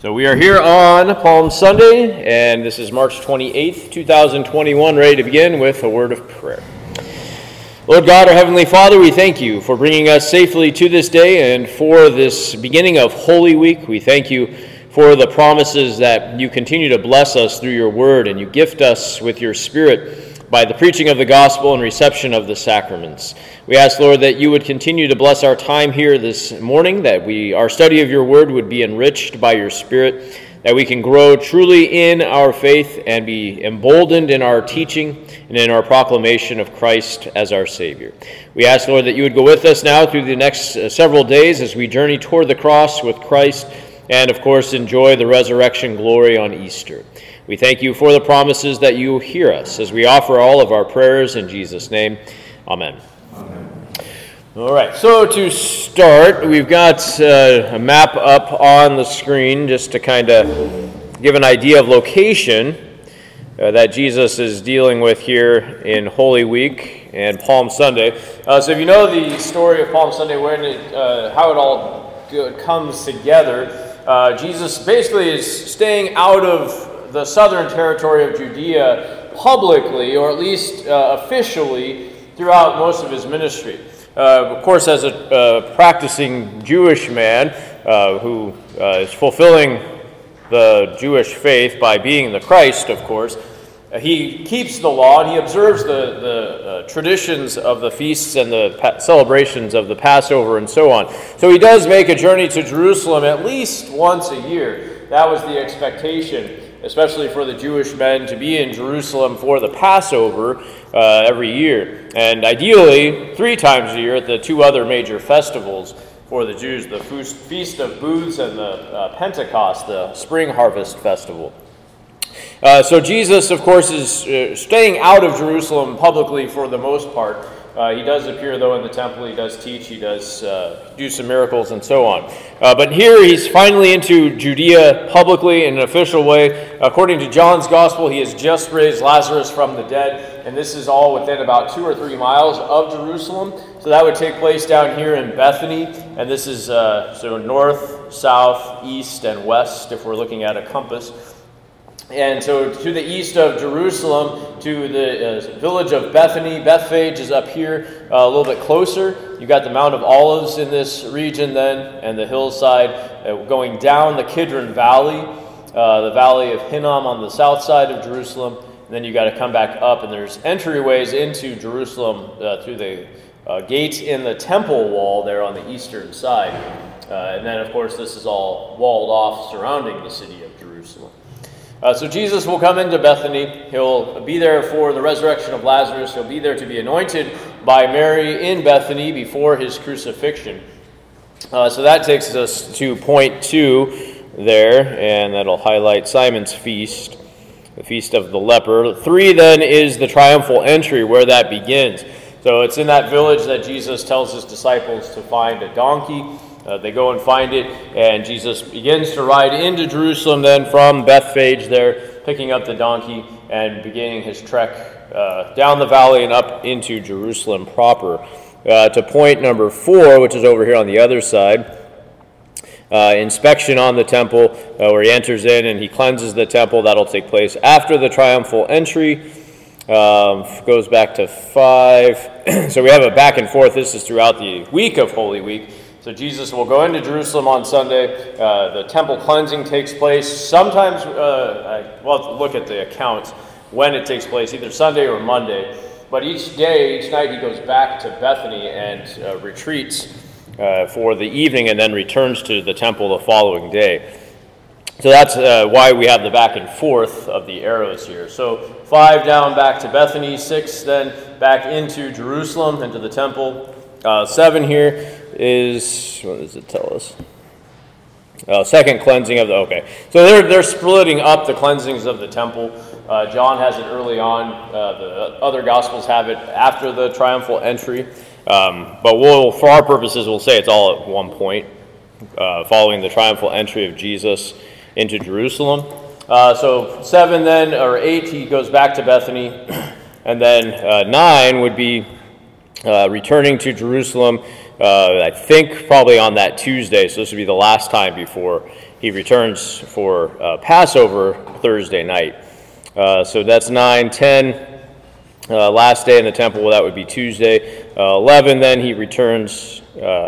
So we are here on Palm Sunday, and this is March 28th, 2021, ready to begin with a word of prayer. Lord God, our Heavenly Father, we thank you for bringing us safely to this day and for this beginning of Holy Week. We thank you for the promises that you continue to bless us through your word, and you gift us with your Spirit by the preaching of the gospel and reception of the sacraments. We ask, Lord, that you would continue to bless our time here this morning, that our study of your word would be enriched by your Spirit, that we can grow truly in our faith and be emboldened in our teaching and in our proclamation of Christ as our Savior. We ask, Lord, that you would go with us now through the next several days as we journey toward the cross with Christ and, of course, enjoy the resurrection glory on Easter. We thank you for the promises that you hear us as we offer all of our prayers in Jesus' name. Amen. All right, so to start, we've got a map up on the screen just to kind of give an idea of location that Jesus is dealing with here in Holy Week and Palm Sunday. So if you know the story of Palm Sunday, how it all comes together, Jesus basically is staying out of the southern territory of Judea publicly, or at least officially, throughout most of his ministry. Of course, as a practicing Jewish man who is fulfilling the Jewish faith by being the Christ, of course, he keeps the law and he observes the traditions of the feasts and the celebrations of the Passover and so on. So he does make a journey to Jerusalem at least once a year. That was the expectation, especially for the Jewish men, to be in Jerusalem for the Passover every year. And ideally, 3 times a year at the 2 other major festivals for the Jews, the Feast of Booths and the Pentecost, the Spring Harvest Festival. So Jesus, of course, is staying out of Jerusalem publicly for the most part. He does appear, though, in the temple. He does teach. He does do some miracles and so on. But here he's finally into Judea publicly in an official way. According to John's Gospel, he has just raised Lazarus from the dead, and this is all within about 2 or 3 miles of Jerusalem. So that would take place down here in Bethany, and this is so north, south, east, and west if we're looking at a compass. And so to the east of Jerusalem, to the village of Bethany. Bethphage is up here a little bit closer. You've got the Mount of Olives in this region then, and the hillside going down the Kidron Valley, the valley of Hinnom on the south side of Jerusalem. And then you've got to come back up, and there's entryways into Jerusalem through the gate in the temple wall there on the eastern side. And then, of course, this is all walled off surrounding the city of Jerusalem. So Jesus will come into Bethany. He'll be there for the resurrection of Lazarus. He'll be there to be anointed by Mary in Bethany before his crucifixion. So that takes us to point 2 there, and that'll highlight Simon's feast, the feast of the leper. 3 then is the triumphal entry, where that begins. So it's in that village that Jesus tells his disciples to find a donkey. They go and find it, and Jesus begins to ride into Jerusalem then from Bethphage there, picking up the donkey and beginning his trek down the valley and up into Jerusalem proper. To point number 4, which is over here on the other side, inspection on the temple, where he enters in and he cleanses the temple. That'll take place after the triumphal entry. Goes back to 5. So we have a back and forth. This is throughout the week of Holy Week. So Jesus will go into Jerusalem on Sunday. The temple cleansing takes place. Sometimes, we'll have to look at the account when it takes place, either Sunday or Monday. But each night, he goes back to Bethany and retreats for the evening and then returns to the temple the following day. So that's why we have the back and forth of the arrows here. So 5 down back to Bethany, 6 then back into Jerusalem, into the temple. 7 here is, what does it tell us? Second cleansing of okay. So they're splitting up the cleansings of the temple. John has it early on. The other Gospels have it after the triumphal entry. But for our purposes, we'll say it's all at one point, following the triumphal entry of Jesus into Jerusalem. So 7 then, or 8, he goes back to Bethany. And then 9 would be returning to Jerusalem, I think probably on that Tuesday. So this would be the last time before he returns for Passover Thursday night. So that's 9, 10. Last day in the temple, well, that would be Tuesday. 11, then he returns.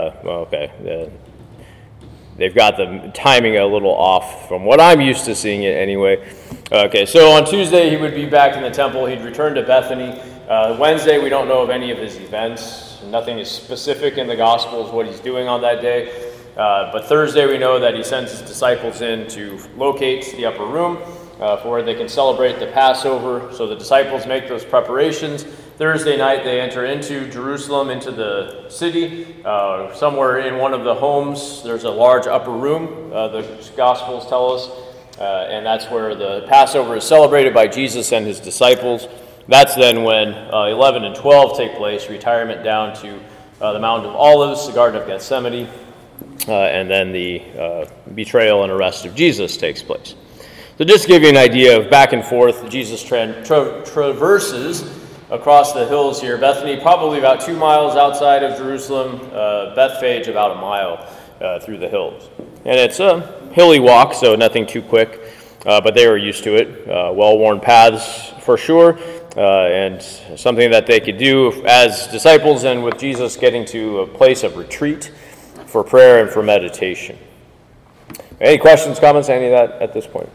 They've got the timing a little off from what I'm used to seeing it anyway. Okay, so on Tuesday, he would be back in the temple. He'd return to Bethany. Wednesday, we don't know of any of his events. Nothing is specific in the Gospels what he's doing on that day. But Thursday, we know that he sends his disciples in to locate the upper room for where they can celebrate the Passover. So the disciples make those preparations. Thursday night, they enter into Jerusalem, into the city. Somewhere in one of the homes, there's a large upper room, the Gospels tell us. And that's where the Passover is celebrated by Jesus and his disciples. That's then when 11 and 12 take place, retirement down to the Mount of Olives, the Garden of Gethsemane, and then the betrayal and arrest of Jesus takes place. So just to give you an idea of back and forth, Jesus traverses across the hills here. Bethany, probably about 2 miles outside of Jerusalem. Bethphage, about a mile through the hills. And it's a hilly walk, so nothing too quick, but they were used to it. Well-worn paths for sure, and something that they could do as disciples and with Jesus getting to a place of retreat for prayer and for meditation. Any questions, comments, any of that at this point?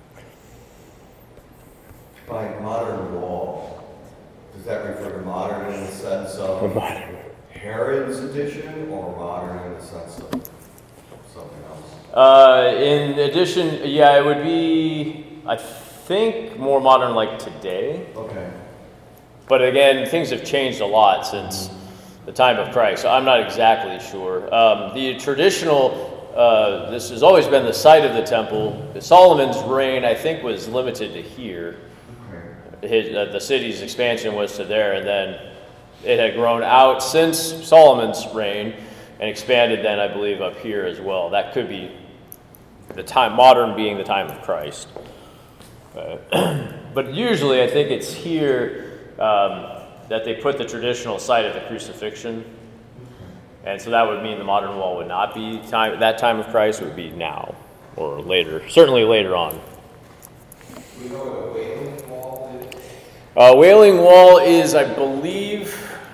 By modern wall, does that refer to modern in the sense of Herod's edition, or modern in the sense of something else? In addition, yeah, it would be, I think, more modern like today. Okay. But again, things have changed a lot since the time of Christ, so I'm not exactly sure. The traditional, this has always been the site of the temple. Solomon's reign, I think, was limited to here. The city's expansion was to there, and then it had grown out since Solomon's reign and expanded then, I believe, up here as well. That could be the time, modern being the time of Christ. But usually I think it's here that they put the traditional site of the crucifixion. And so that would mean the modern wall would not be that time of Christ, it would be now or later, certainly later on. Do you know what a Wailing Wall is? Wailing Wall is, I believe,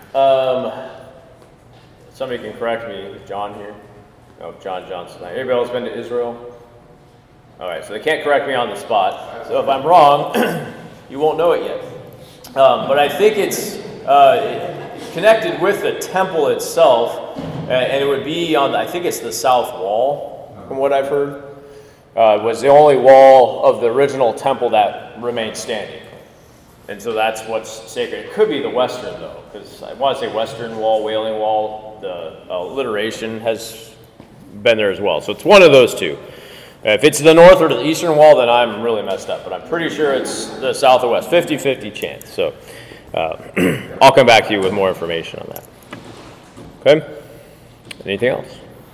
somebody can correct me, is John here? Oh, John Johnson. Anybody else been to Israel? All right, so they can't correct me on the spot. So if I'm wrong, you won't know it yet. But I think it's connected with the temple itself, and it would be on, I think it's the south wall, from what I've heard. Was the only wall of the original temple that remained standing. And so that's what's sacred. It could be the western, though, because I want to say western wall, Wailing Wall. The alliteration has been there as well. So it's one of those two. If it's the north or the eastern wall, then I'm really messed up. But I'm pretty sure it's the south or west. 50-50 chance. So I'll come back to you with more information on that. Okay? Anything else?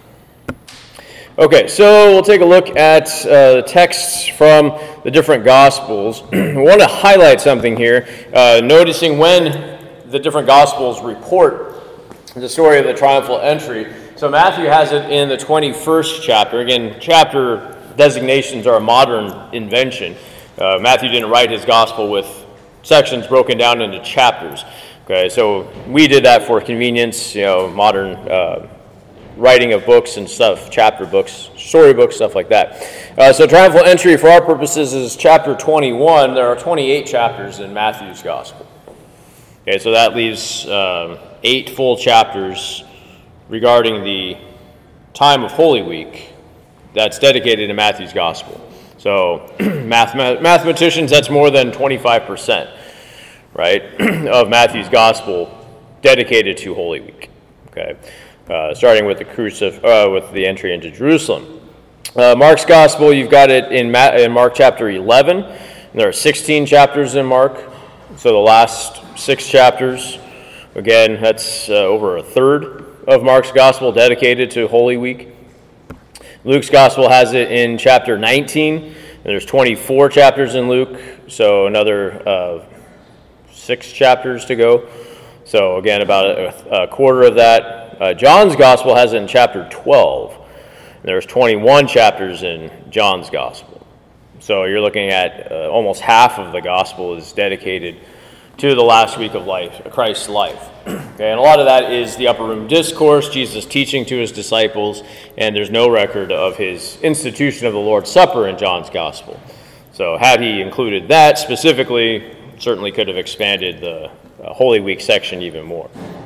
Okay, so we'll take a look at the texts from the different Gospels. I want to highlight something here, noticing when the different Gospels report the story of the triumphal entry. So Matthew has it in the 21st chapter. Again, chapter designations are a modern invention. Matthew didn't write his Gospel with sections broken down into chapters. Okay, so we did that for convenience, modern writing of books and stuff, chapter books, story books, stuff like that. So triumphal entry for our purposes is chapter 21. There are 28 chapters in Matthew's Gospel. Okay, so that leaves 8 full chapters regarding the time of Holy Week that's dedicated to Matthew's Gospel. So mathematicians, that's more than 25%, right, of Matthew's Gospel dedicated to Holy Week. Okay. Starting with with the entry into Jerusalem. Mark's Gospel, you've got it in Mark chapter 11. There are 16 chapters in Mark, so the last 6 chapters, again, that's over a third of Mark's Gospel dedicated to Holy Week. Luke's Gospel has it in chapter 19, and there's 24 chapters in Luke, so another 6 chapters to go. So again, about a quarter of that. John's Gospel has it in chapter 12, There's 21 chapters in John's Gospel. So you're looking at almost half of the Gospel is dedicated to the last week of life, Christ's life. Okay, and a lot of that is the upper room discourse, Jesus teaching to his disciples, and there's no record of his institution of the Lord's Supper in John's Gospel. So had he included that specifically, certainly could have expanded the Holy Week section even more.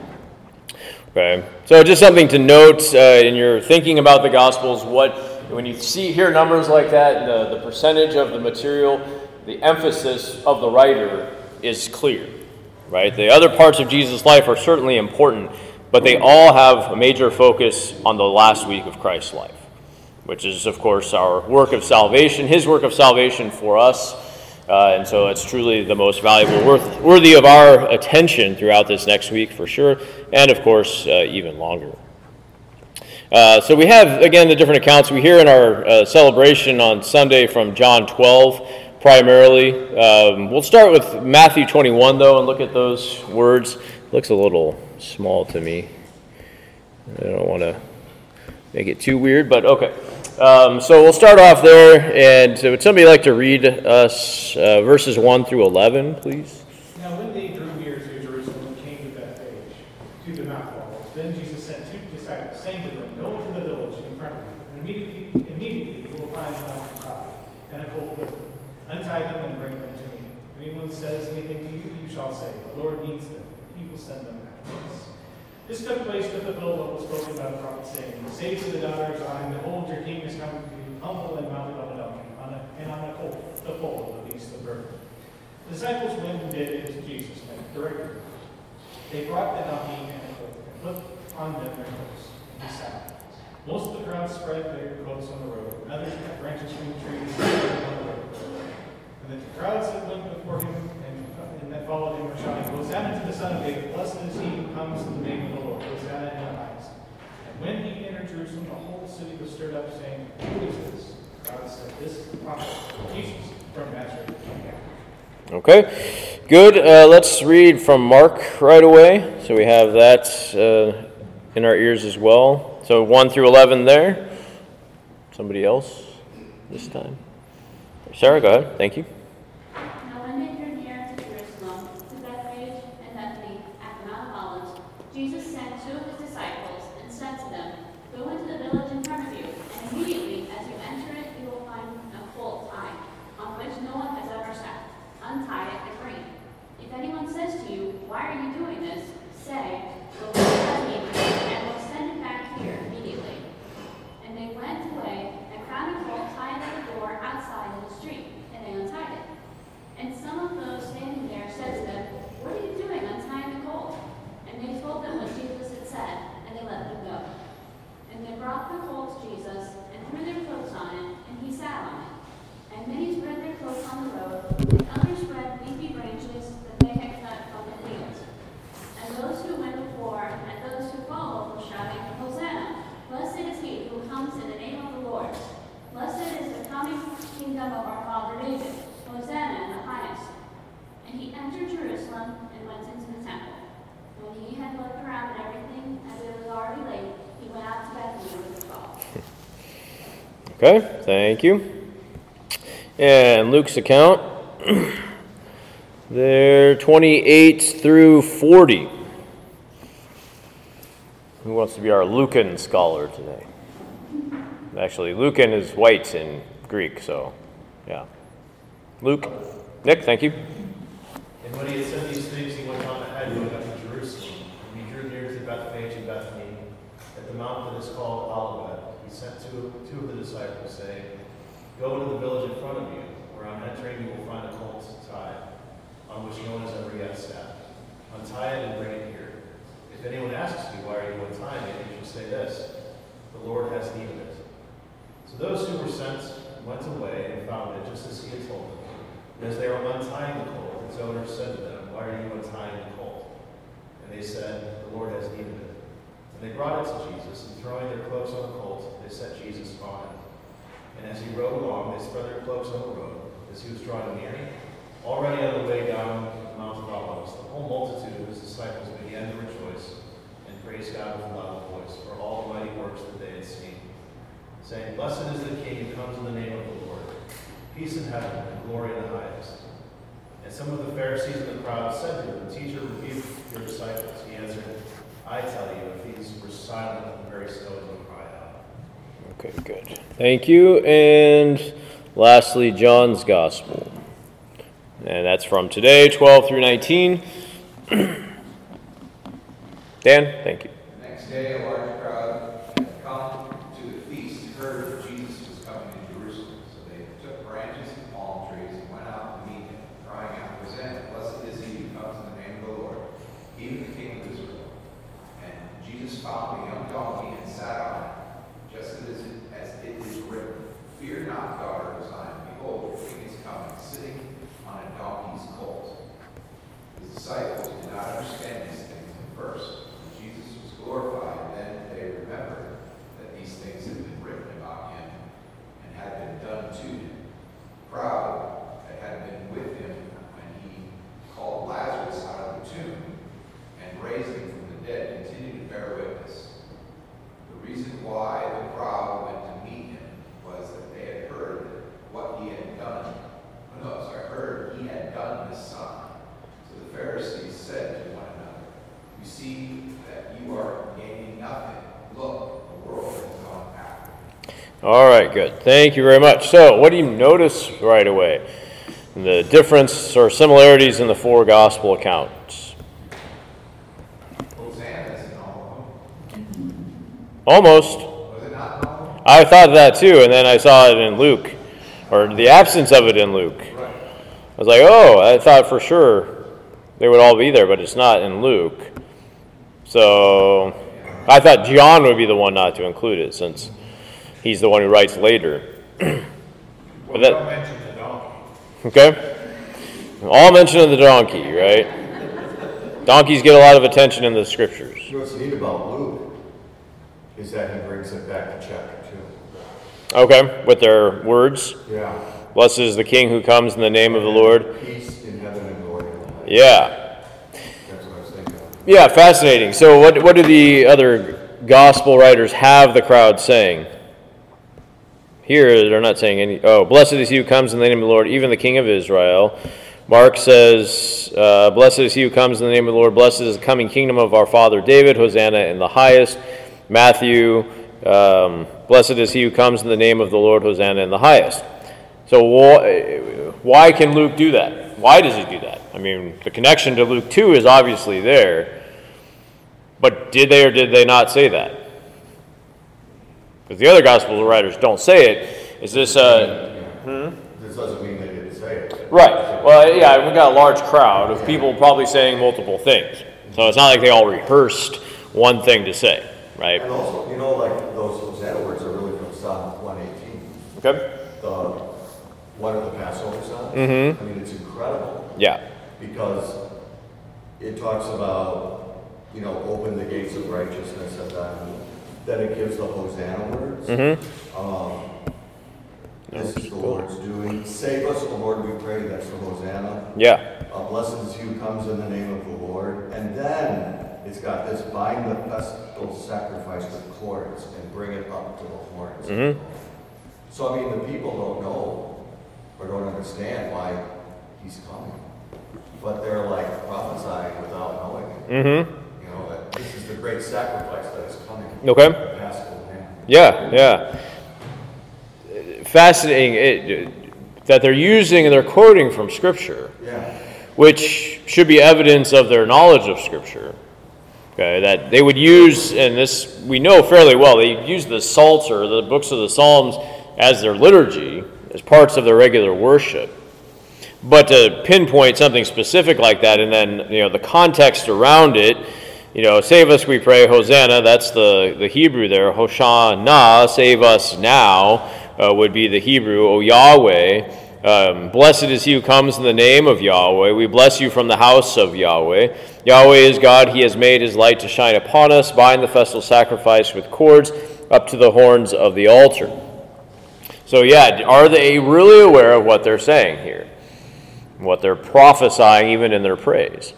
Okay, so just something to note in your thinking about the Gospels, when you hear numbers like that, the percentage of the material, the emphasis of the writer is clear, right? The other parts of Jesus' life are certainly important, but they all have a major focus on the last week of Christ's life, which is, of course, our work of salvation, his work of salvation for us. And so it's truly the most valuable, worthy of our attention throughout this next week for sure, and of course, even longer. So we have, again, the different accounts we hear in our celebration on Sunday from John 12 primarily. We'll start with Matthew 21, though, and look at those words. It looks a little small to me. I don't want to make it too weird, but okay. So we'll start off there, and would somebody like to read us verses 1 through 11, please? Now when they drew near to Jerusalem and came to Bethphage, to the Mount of Olives, then Jesus sent 2 disciples, saying to them, "Go into the village in front of you, and immediately you will find a mountain caught, and a colt with them. Untie them and bring them to me. If anyone says anything to you, you shall say, 'The Lord needs them.' He will send them back to us." This took place to fulfill what was spoken by the prophet, saying, "Say to the daughter of Zion, behold, your king is coming to you, humble and mounted on a donkey, and on a colt, the foal of the beast of burden." The disciples went and did as Jesus directed them. They brought the donkey and the colt, and put on them their coats, and he sat. Most of the crowd spread their coats on the road, and others cut branches from the trees and spread them on the road. And the crowds that went before him and that followed him were shouting, "Hosanna to the Son of David! Blessed is he who comes in the name of the Lord! Hosanna in the highest!" And when he entered Jerusalem, the whole city was stirred up, saying, "Who is this?" The crowd said, "This is the prophet, Jesus from Nazareth." Okay, good. Let's read from Mark right away. So we have that in our ears as well. So 1 through 11 there. Somebody else this time? Sarah, go ahead. Thank you. Now when they drew near to Jerusalem, to Bethphage and Bethany at the Mount of Olives, Jesus sent 2 of his disciples and said to them, "Go into the village in front of you, and immediately as you enter it, you will find a colt tied, on which no one has ever sat. Untie it and bring it. If anyone says to you, 'Why are you doing this?' say, 'The Lord has need of it, and will send it back here immediately.'" And they went away and found a colt tied at the door outside in the street, and they untied it. And some of those standing there said to them, "What are you doing untying the colt?" And they told them what Jesus had said, and they let them go. And they brought the colt to Jesus, and threw their cloaks on it, and he sat on it. And many spread their cloaks on the road, and others spread leafy branches that they had cut from the fields. And those who went before and those who followed were shouting, "Hosanna! Blessed is he who comes in the name of the Lord. Blessed is the coming kingdom of our father David. Hosanna in the highest." And he entered Jerusalem and went into the temple. When he had looked around at everything, as it was already late, he went out to Bethany with the 12. Okay, thank you. And Luke's account, there 28 through 40. Who wants to be our Lucan scholar today? Actually, Lucan is white in Greek, so yeah. Luke? Nick, thank you. And when he had said these things, he went on ahead going up to Jerusalem. And he drew near to Bethphage and Bethany, at the mount that is called Olivet. He sent two of the disciples, saying, "Go into the village in front of you, where on entering you will find a colt tied, on which no one has ever yet sat. Untie it and bring it here. If anyone asks you, 'Why are you untying it?' you shall say this, 'The Lord has need of it.'" So those who were sent went away and found it just as he had told them. And as they were untying the colt, its owner said to them, "Why are you untying the colt?" And they said, "The Lord has need of it." And they brought it to Jesus, and throwing their cloaks on the colt, they set Jesus on it. And as he rode along, they spread their cloaks on the road. As he was drawing near, already on the way down the Mount of Olives, the whole multitude of his disciples began to rejoice and praise God with a loud voice for all the mighty works that they had seen, saying, "Blessed is the King who comes in the name of the Lord. Peace in heaven and glory in the highest." And some of the Pharisees in the crowd said to him, "Teacher, rebuke your disciples." He answered, "I tell you, if these were silent, the very stones would cry out." Okay, good. Thank you. And lastly, John's Gospel. And that's from today, 12 through 19. Dan, thank you. The next day, a large crowd had come to the feast, heard that Jesus was coming to Jerusalem. So they took branches and palm trees and went out to meet him, crying out, "Hosanna, blessed is he who comes in the name of the Lord, even the King of Israel." And Jesus found a young donkey and sat on it, just as it is written, "Fear not, daughter of Zion, behold, your king is coming, sitting on a donkey's colt." His disciples did not understand these things at first. Jesus was glorified, then they remembered that these things had been written about him and had been done to him. The crowd that had been with him when he called Lazarus out of the tomb and raised him from the dead continued to bear witness. The reason why the crowd went to meet him was that they had heard what he had done. Heard he had done this sign. So the Pharisees said to one another, "You see that you are gaining nothing. Look, the world has gone after you." All right, good. Thank you very much. So, what do you notice right away? The difference or similarities in the four gospel accounts? Hosanna is in all of them. Almost. Was it not in all of them? I thought that too, and then I saw it in Luke, or the absence of it in Luke. Right. I was like, oh, I thought for sure they would all be there, but it's not in Luke. So I thought John would be the one not to include it, since he's the one who writes later. Well, don't mention the donkey. Okay? All mention of the donkey, right? Donkeys get a lot of attention in the scriptures. You know what's neat about Luke is that he brings it back to chapter 2. Okay, with their words. Yeah. Blessed is the King who comes in the name of the Lord. Peace in heaven and glory in the highest. Yeah. That's what I was thinking of. Yeah, fascinating. So what do the other gospel writers have the crowd saying? Here, they're not saying any... Oh, blessed is he who comes in the name of the Lord, even the King of Israel. Mark says, blessed is he who comes in the name of the Lord. Blessed is the coming kingdom of our father David. Hosanna in the highest. Matthew, blessed is he who comes in the name of the Lord. Hosanna in the highest. So why can Luke do that? Why does he do that? I mean, the connection to Luke 2 is obviously there. But did they or did they not say that? Because the other gospel writers don't say it. Is this... This doesn't mean they didn't say it. Right. Well, yeah, we got a large crowd of people probably saying multiple things. So it's not like they all rehearsed one thing to say, right? And also, you know, like those Hosanna words are really from Psalm 118. Okay. The one of the Passover Psalms. Mm-hmm. I mean, it's incredible. Yeah. Because it talks about, you know, open the gates of righteousness, and then it gives the Hosanna words. Mm-hmm. This is the Lord's doing. Save us, O Lord, we pray. That's the Hosanna. Yeah. Blessed is he who comes in the name of the Lord. And then it's got this: bind the festal sacrifice with cords and bring it up to the horns. Mm-hmm. So, I mean, the people don't know or don't understand why he's coming. But they're like prophesying without knowing it. Mm-hmm. You know, that this is the great sacrifice that is coming. Okay. The Paschal Lamb. Yeah, yeah. Fascinating that they're using and they're quoting from Scripture, Yeah. which should be evidence of their knowledge of Scripture. Okay, that they would use, and this we know fairly well, they use the Psalter, the books of the Psalms, as their liturgy, as parts of their regular worship. But to pinpoint something specific like that, and then, you know, the context around it, you know, save us, we pray, Hosanna, that's the Hebrew there. Hoshana, save us now, would be the Hebrew. O Yahweh, blessed is he who comes in the name of Yahweh. We bless you from the house of Yahweh. Yahweh is God. He has made his light to shine upon us. Bind the festal sacrifice with cords up to the horns of the altar. So yeah, are they really aware of what they're saying here? What they're prophesying even in their praise?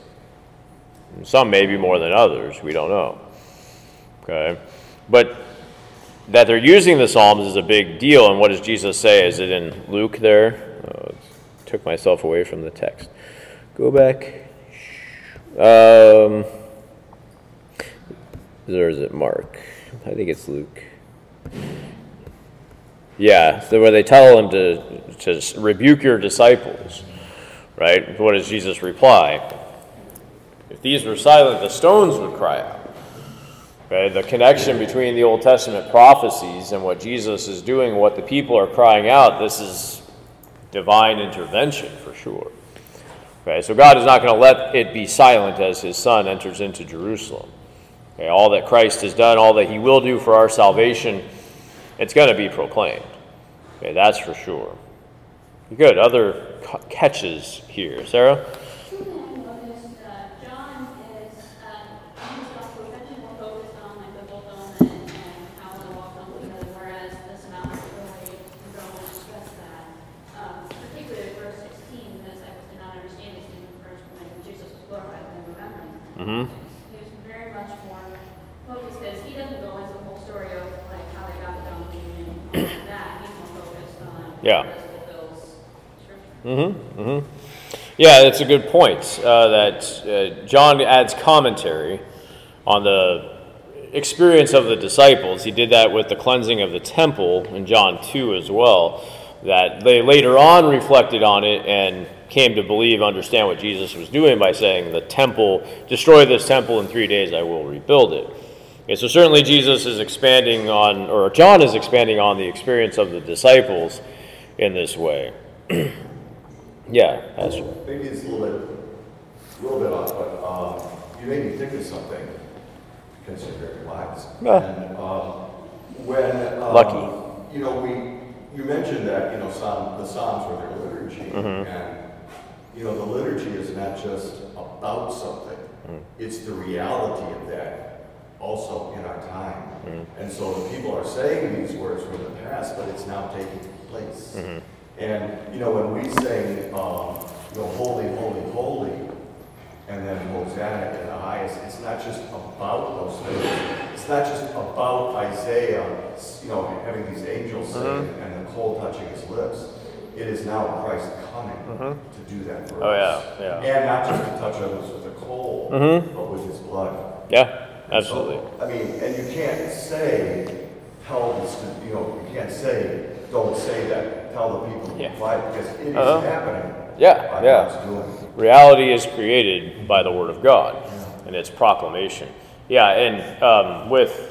Some maybe more than others. We don't know. Okay. But that they're using the Psalms is a big deal. And what does Jesus say? Is it in Luke there? Oh, took myself away from the text. Go back. Or is it Mark? I think it's Luke. Yeah, so where they tell him to rebuke your disciples, right? What does Jesus reply? If these were silent, the stones would cry out. Right? The connection between the Old Testament prophecies and what Jesus is doing, what the people are crying out, this is divine intervention for sure. Okay, so God is not going to let it be silent as his Son enters into Jerusalem. Okay, all that Christ has done, all that he will do for our salvation, it's going to be proclaimed. Okay, that's for sure. Good. Other catches here. Sarah? Something I noticed, John is, in his gospel, he's actually more focused on like the fulfillment and how the law comes together, whereas the synoptic really don't discuss that. Particularly verse 16, the disciples did not understand these things at first when Jesus was glorified and remembering. Mm-hmm. He was very much more focused because he doesn't go into the whole story of like how they got the donkey and all of that. He's more focused on Yeah. what fulfills Scripture. Mm-hmm. Mm-hmm. Yeah, that's a good point. That John adds commentary on the experience of the disciples. He did that with the cleansing of the temple in John 2 as well. That they later on reflected on it and came to believe, understand what Jesus was doing by saying, the temple, destroy this temple in 3 days, I will rebuild it. Okay, so certainly Jesus is expanding on, or John is expanding on the experience of the disciples in this way. Yeah, Pastor. Maybe it's a little bit off, but you made me think of something, because you're very wise. Yeah. And when Lucky. you know, you mentioned that the Psalms were their liturgy, and the liturgy is not just about something; it's the reality of that also in our time. And so the people are saying these words from the past, but it's now taking place. And when we sing, holy, holy, holy, and then Hosanna in the highest, it's not just about those things. It's not just about Isaiah, having these angels sing and the coal touching his lips. It is now Christ coming to do that for us. Yeah. And not just to touch others with the coal, but with his blood. Yeah, absolutely. So, and you can't say, don't say that, tell the people to fight, because it is happening. Yeah. God's doing. Reality is created by the Word of God and its proclamation. Yeah, and with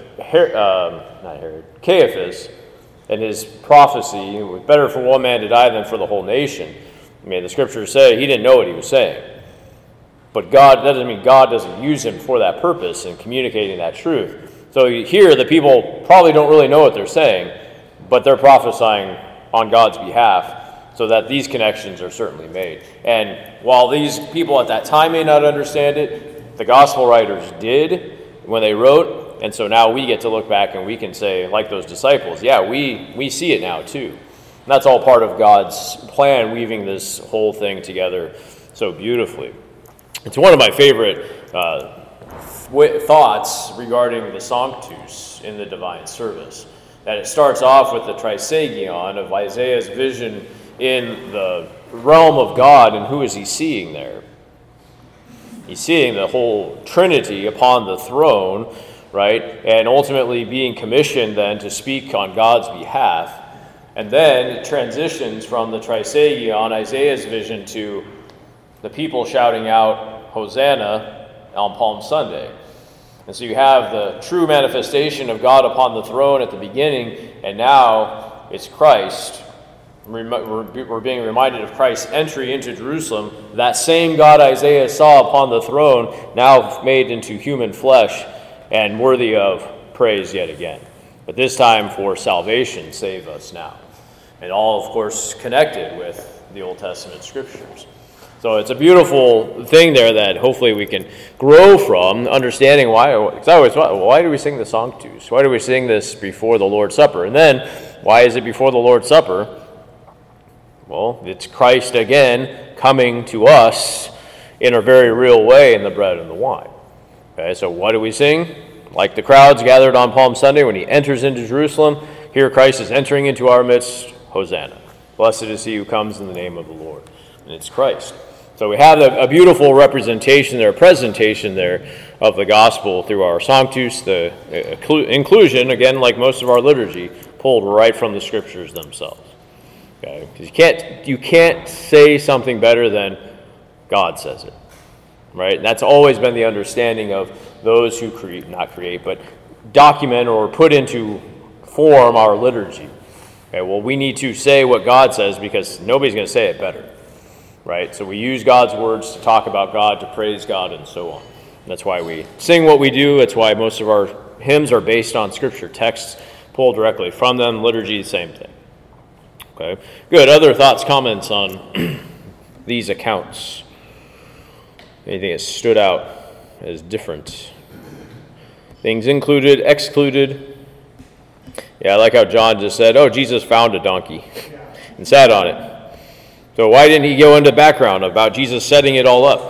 Caiaphas and his prophecy, it was better for one man to die than for the whole nation. I mean, the scriptures say he didn't know what he was saying. But that doesn't mean God doesn't use him for that purpose in communicating that truth. So here, the people probably don't really know what they're saying, but they're prophesying on God's behalf, so that these connections are certainly made. And while these people at that time may not understand it, the gospel writers did when they wrote, and so now we get to look back and we can say, like those disciples, yeah, we see it now too. And that's all part of God's plan, weaving this whole thing together so beautifully. It's one of my favorite thoughts regarding the Sanctus in the divine service, that it starts off with the Trisagion of Isaiah's vision in the realm of God, and who is he seeing there? He's seeing the whole Trinity upon the throne, right? And ultimately being commissioned then to speak on God's behalf. And then it transitions from the Trisagion, Isaiah's vision, to the people shouting out, Hosanna, on Palm Sunday. And so you have the true manifestation of God upon the throne at the beginning, and now it's Christ. We're being reminded of Christ's entry into Jerusalem. That same God Isaiah saw upon the throne, now made into human flesh and worthy of praise yet again. But this time for salvation, save us now. And all, of course, connected with the Old Testament scriptures. So it's a beautiful thing there that hopefully we can grow from, understanding why. Because I always thought, why do we sing the Sanctus? Why do we sing this before the Lord's Supper? And then, why is it before the Lord's Supper? Well, it's Christ again coming to us in a very real way in the bread and the wine. Okay, so what do we sing? like the crowds gathered on Palm Sunday when he enters into Jerusalem, here Christ is entering into our midst. Hosanna. Blessed is he who comes in the name of the Lord. And it's Christ. So we have a beautiful representation there, presentation there of the gospel through our Sanctus, the inclusion, again, like most of our liturgy, pulled right from the scriptures themselves. Okay? Because you can't say something better than God says it. Right? And that's always been the understanding of those who but document or put into form our liturgy. Okay, well, we need to say what God says because nobody's going to say it better. Right? So we use God's words to talk about God, to praise God, and so on. That's why we sing what we do. That's why most of our hymns are based on scripture texts pulled directly from them. Liturgy, same thing. Okay, good. Other thoughts, comments on these accounts? Anything that stood out as different? Things included, excluded. Yeah, I like how John just said, oh, Jesus found a donkey and sat on it. So why didn't he go into background about Jesus setting it all up?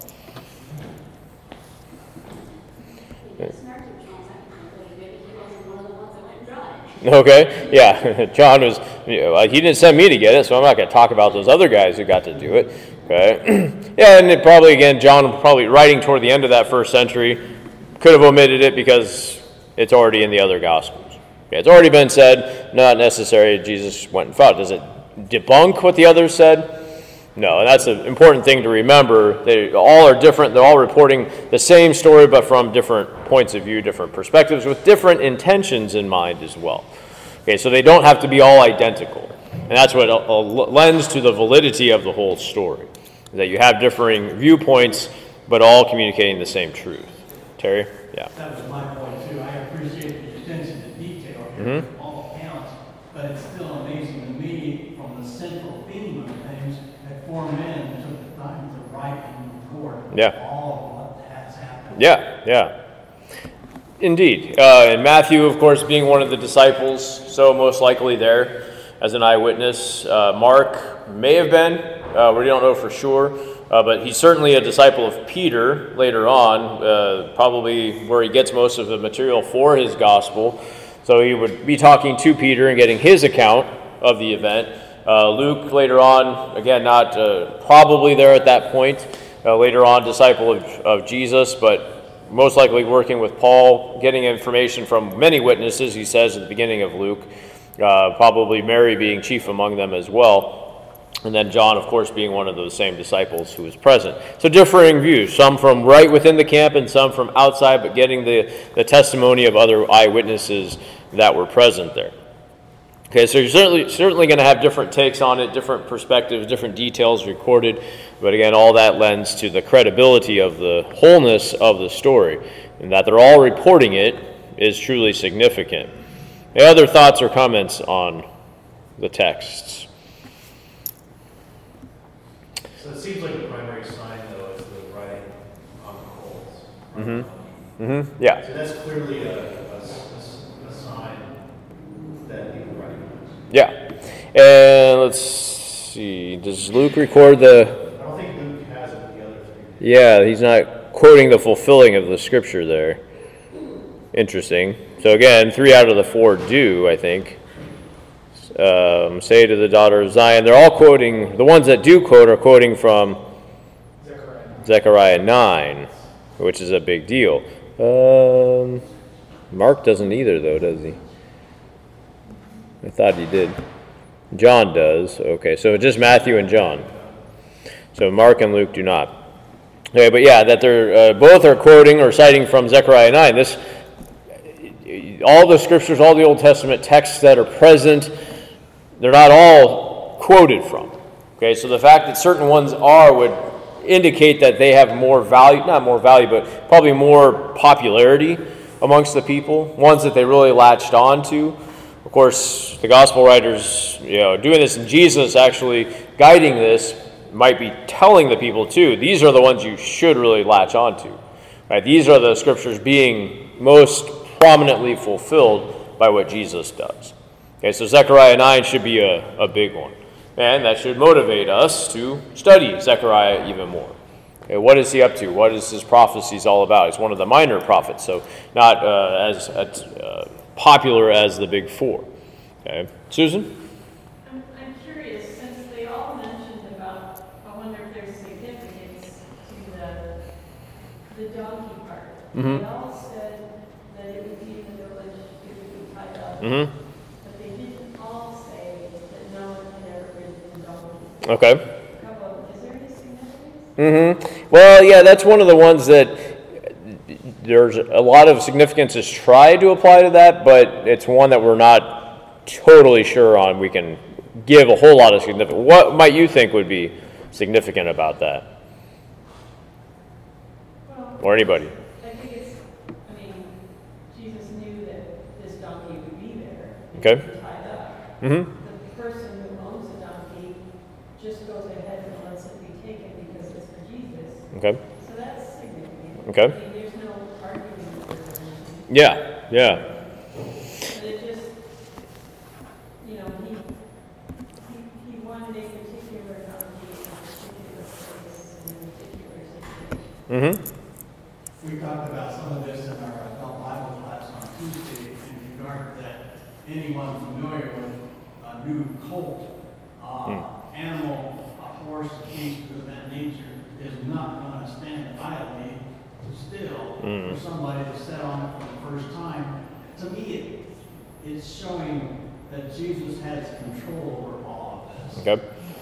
Okay, yeah, John was, he didn't send me to get it, so I'm not going to talk about those other guys who got to do it. Okay, yeah, and it probably, again, John probably writing toward the end of that first century could have omitted it because it's already in the other Gospels. Okay, it's already been said, not necessary, Jesus went and fought. Does it debunk what the others said? No, and that's an important thing to remember. They all are different. They're all reporting the same story, but from different points of view, different perspectives, with different intentions in mind as well. Okay, so they don't have to be all identical. And that's what lends to the validity of the whole story, that you have differing viewpoints, but all communicating the same truth. Terry? Yeah. That was my point, too. I appreciate the attention to detail here, all accounts, but it's still amazing to me from the central theme of things that 4 men took the time to write and record all of what has happened. Yeah. Indeed. And Matthew, of course, being one of the disciples, so most likely there as an eyewitness. Mark may have been, we don't know for sure, but he's certainly a disciple of Peter later on, probably where he gets most of the material for his gospel. So he would be talking to Peter and getting his account of the event. Luke later on, again, not probably there at that point, later on disciple of Jesus, but most likely working with Paul, getting information from many witnesses, he says at the beginning of Luke, probably Mary being chief among them as well, and then John, of course, being one of those same disciples who was present. So differing views, some from right within the camp and some from outside, but getting the testimony of other eyewitnesses that were present there. Okay, so you're certainly going to have different takes on it, different perspectives, different details recorded, but again, all that lends to the credibility of the wholeness of the story, and that they're all reporting it is truly significant. Any other thoughts or comments on the texts? So it seems like the primary sign, though, is the writing on the coals. Yeah. So that's clearly a sign that people recognize. Yeah. And let's see, does Luke record the... I don't think Luke has it with the other three. Yeah, he's not quoting the fulfilling of the scripture there. Interesting. So again, 3 out of the 4 do, I think. Say to the daughter of Zion. They're all quoting, the ones that do quote are quoting from Zechariah 9, which is a big deal. Mark doesn't either, though, does he? I thought he did. John does. Okay, so just Matthew and John. So Mark and Luke do not. Okay, but yeah, that they're both are quoting or citing from Zechariah 9. This, all the scriptures, all the Old Testament texts that are present, they're not all quoted from. Okay, so the fact that certain ones are would indicate that they have more value, not more value, but probably more popularity amongst the people, ones that they really latched on to. Of course, the gospel writers, doing this, and Jesus actually guiding this, might be telling the people too, these are the ones you should really latch on to. Right? These are the scriptures being most prominently fulfilled by what Jesus does. Okay, so Zechariah 9 should be a big one. And that should motivate us to study Zechariah even more. Okay, what is he up to? What is his prophecies all about? He's one of the minor prophets, so not as popular as the big four. Okay, Susan? I'm curious, since they all mentioned about, I wonder if there's significance to the donkey part. Mm-hmm. They all said that it would be in the village, it would be tied up. Mm-hmm. But they didn't all say that no one had ever ridden a donkey. Okay. Is there any significance? Mm-hmm. Well, yeah, that's one of the ones that there's a lot of significance is tried to apply to that, but it's one that we're not totally sure on. We can give a whole lot of significance. What might you think would be significant about that? Well, Or anybody? I think Jesus knew that this donkey would be there. Okay. It would be tied up. Mm-hmm. The person who owns the donkey just goes ahead and lets it be taken because it's for Jesus. Okay. So that's significant. Okay. I mean, there's no argument with it or anything. Yeah. But it just, he wanted a particular donkey in a particular place in a particular situation. Mm-hmm. We talked about some of this in our adult Bible class on Tuesday in regard that anyone familiar with a new colt, animal, a horse, a beast of that nature is not going to stand idly still for somebody to set on it for the first time. To me, it's showing that Jesus has control over all of this. Okay.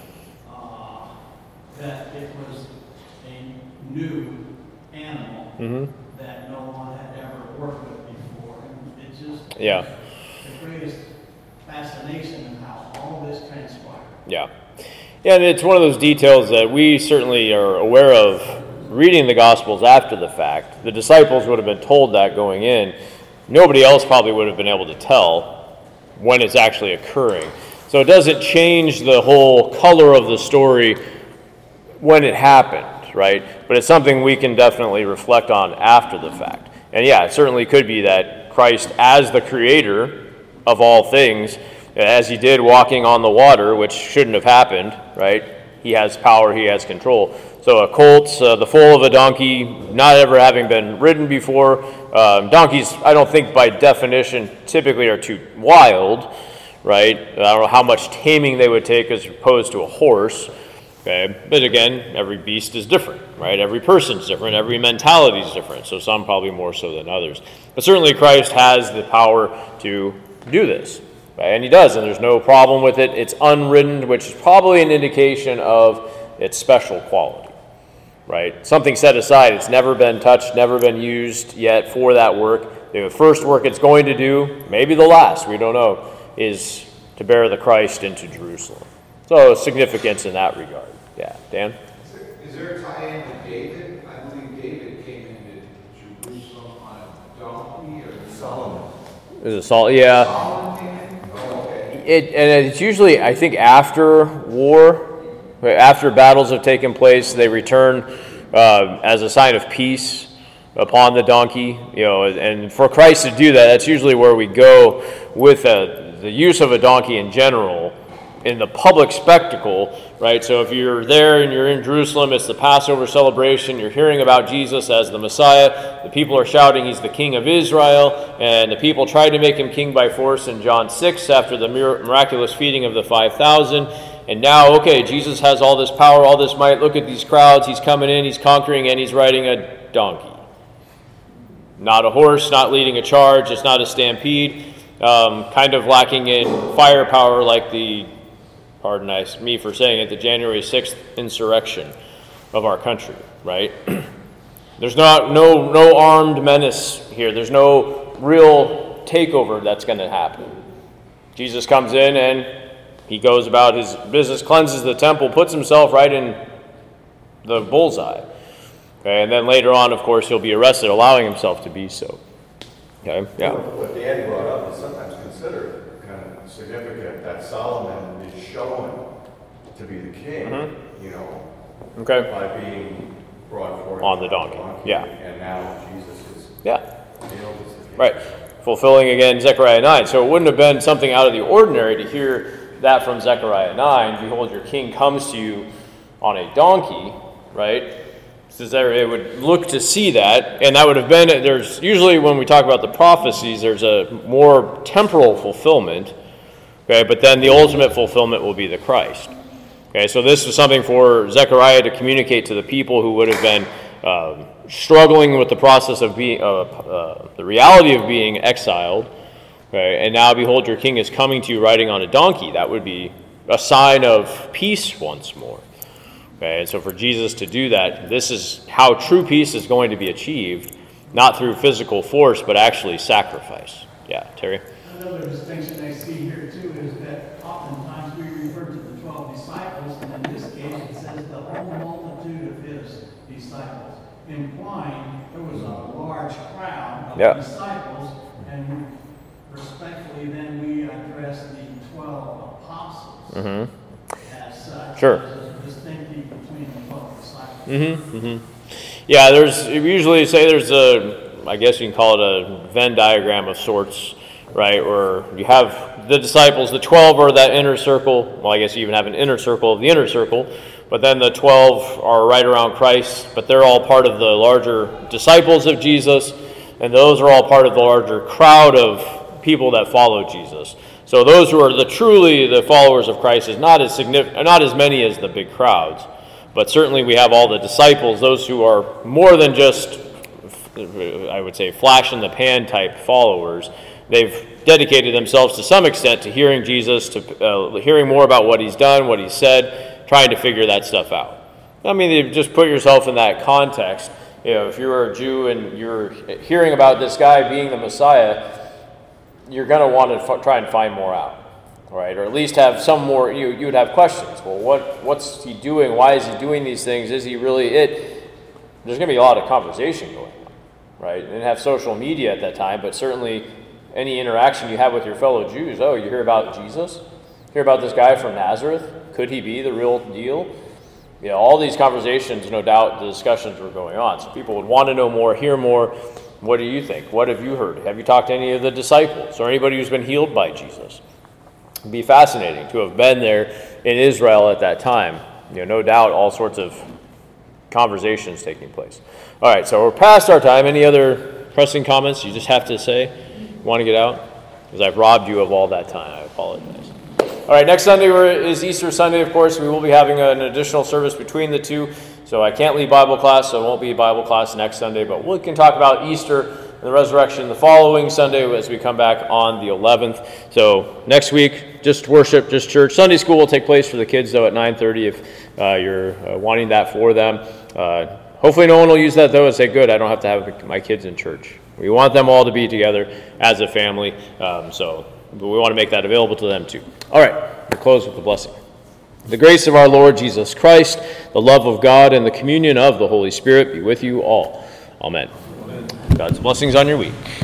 That it was a new animal Mm-hmm. that no one had ever worked with before. And it just Yeah. the greatest fascination in how all this transpired. Yeah. Yeah, and it's one of those details that we certainly are aware of reading the Gospels after the fact. The disciples would have been told that going in. Nobody else probably would have been able to tell when it's actually occurring. So it doesn't change the whole color of the story when it happened, right? But it's something we can definitely reflect on after the fact. And yeah, it certainly could be that Christ, as the creator of all things, as he did walking on the water, which shouldn't have happened, right? He has power, he has control. So a colt, the foal of a donkey, not ever having been ridden before. Donkeys, I don't think by definition, typically are too wild, right? I don't know how much taming they would take as opposed to a horse. Okay, but again, every beast is different, right? Every person's different, every mentality is different, so some probably more so than others. But certainly Christ has the power to do this, right? And he does, and there's no problem with it. It's unridden, which is probably an indication of its special quality, right? Something set aside, it's never been touched, never been used yet for that work. The first work it's going to do, maybe the last, we don't know, is to bear the Christ into Jerusalem. So significance in that regard. Yeah, Dan? Is there a tie-in to David? I believe David came into Jerusalem on a donkey or Solomon. Is it Solomon? Yeah. Solomon came in? Oh, okay. And it's usually, I think, after war, after battles have taken place, they return as a sign of peace upon the donkey. And for Christ to do that, that's usually where we go with the use of a donkey in general. In the public spectacle, right? So if you're there and you're in Jerusalem, it's the Passover celebration, you're hearing about Jesus as the Messiah, the people are shouting he's the King of Israel, and the people tried to make him king by force in John 6 after the miraculous feeding of the 5,000, and now, okay, Jesus has all this power, all this might, look at these crowds, he's coming in, he's conquering, and he's riding a donkey. Not a horse, not leading a charge, it's not a stampede, kind of lacking in firepower like the, pardon me for saying it, the January 6th insurrection of our country, right? There's no armed menace here. There's no real takeover that's going to happen. Jesus comes in and he goes about his business, cleanses the temple, puts himself right in the bullseye. Okay, and then later on, of course, he'll be arrested, allowing himself to be so. Okay, yeah. What Dan brought up is sometimes considered kind of significant that Solomon is shown to be the king, Okay. by being brought forth On the donkey, yeah. And now Jesus is Yeah. hailed as the king. Right. Fulfilling again Zechariah 9. So it wouldn't have been something out of the ordinary to hear that from Zechariah 9. Behold, your king comes to you on a donkey, right? It would look to see that, and that would have been, there's usually when we talk about the prophecies, there's a more temporal fulfillment, okay, but then the ultimate fulfillment will be the Christ. Okay, so this was something for Zechariah to communicate to the people who would have been struggling with the process of being, the reality of being exiled, okay, and now behold, your king is coming to you riding on a donkey. That would be a sign of peace once more. Okay, and so for Jesus to do that, this is how true peace is going to be achieved, not through physical force, but actually sacrifice. Yeah, Terry? Another distinction I see here, too, is that oftentimes we refer to the 12 disciples, and in this case it says the whole multitude of his disciples, implying there was a large crowd of disciples, and respectfully then we address the 12 apostles as such. Sure. Distinctive between the 12 disciples. Yeah, we usually say there's I guess you can call it a Venn diagram of sorts, right? Where you have the disciples, the 12 are that inner circle. Well, I guess you even have an inner circle of the inner circle, but then the 12 are right around Christ, but they're all part of the larger disciples of Jesus, and those are all part of the larger crowd of people that follow Jesus. So those who are truly the followers of Christ is not as many as the big crowds, but certainly we have all the disciples, those who are more than just, I would say, flash in the pan type followers. They've dedicated themselves to some extent to hearing Jesus, to hearing more about what he's done, what he said, trying to figure that stuff out. I mean, you just put yourself in that context. If you're a Jew and you're hearing about this guy being the Messiah, you're going to want to try and find more out, right? Or at least have some more, you would have questions. Well, what's he doing? Why is he doing these things? Is he really it? There's going to be a lot of conversation going on, right? And have social media at that time, but certainly any interaction you have with your fellow Jews, you hear about Jesus? Hear about this guy from Nazareth? Could he be the real deal? All these conversations, no doubt, the discussions were going on. So people would want to know more, hear more. What do you think? What have you heard? Have you talked to any of the disciples or anybody who's been healed by Jesus? It'd be fascinating to have been there in Israel at that time. No doubt all sorts of conversations taking place. All right, so we're past our time. Any other pressing comments you just have to say? Want to get out? Because I've robbed you of all that time. I apologize. All right, next Sunday is Easter Sunday, of course. We will be having an additional service between the two. So I can't lead Bible class, so it won't be Bible class next Sunday. But we can talk about Easter and the resurrection the following Sunday as we come back on the 11th. So next week, just worship, just church. Sunday school will take place for the kids, though, at 9:30 if you're wanting that for them. Hopefully no one will use that, though, and say, good, I don't have to have my kids in church. We want them all to be together as a family, but we want to make that available to them, too. All right, we'll close with the blessing. The grace of our Lord Jesus Christ, the love of God, and the communion of the Holy Spirit be with you all. Amen. God's blessings on your week.